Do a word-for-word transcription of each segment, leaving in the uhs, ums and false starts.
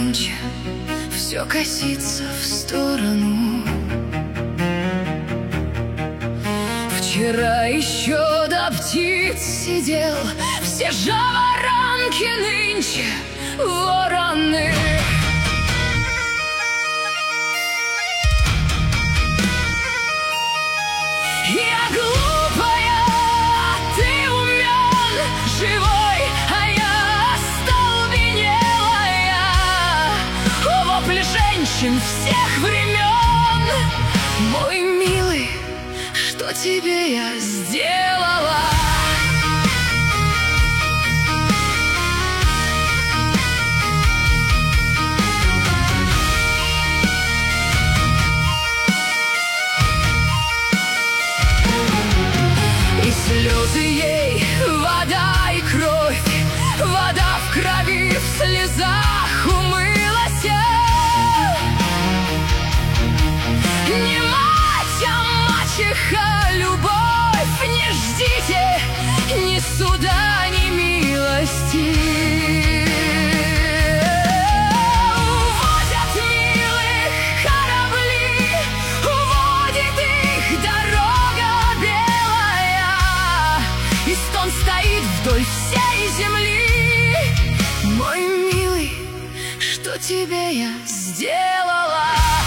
нынче все косится в сторону. Вчера еще до птиц сидел, все жаворонки нынче вороны. Я глупая, а ты умен, живой, а я остолбенелая. Вопли женщин всех времен. Мой милый, что тебе я сделала? Слезы ей, вода и кровь, вода в крови, в слезах умылась. Не мать, а мачеха, любовь, не ждите ни суда, ни милости. Увозят милых корабли, уводит их дорога белая. И стон стоит вдоль всей земли. Мой милый, что тебе я сделала?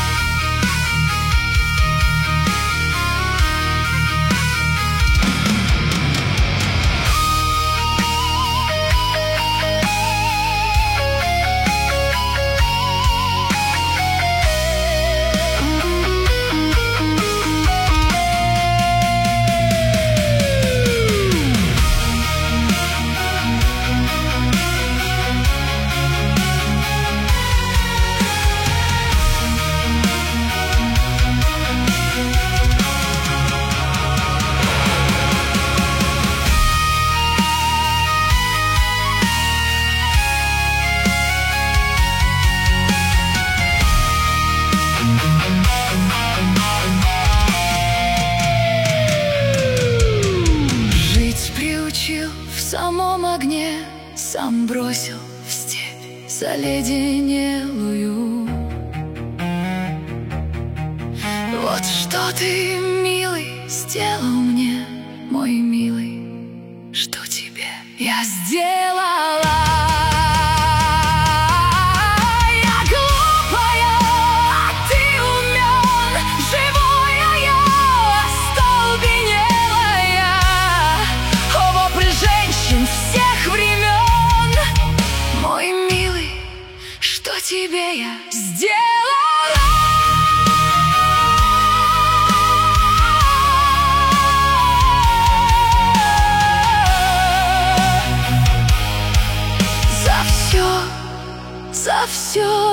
В самом огне, сам бросил в степь заледенелую. Вот что ты, милый, сделал мне, мой милый, что тебе я сделала? Тебе я сделала. За все, за все.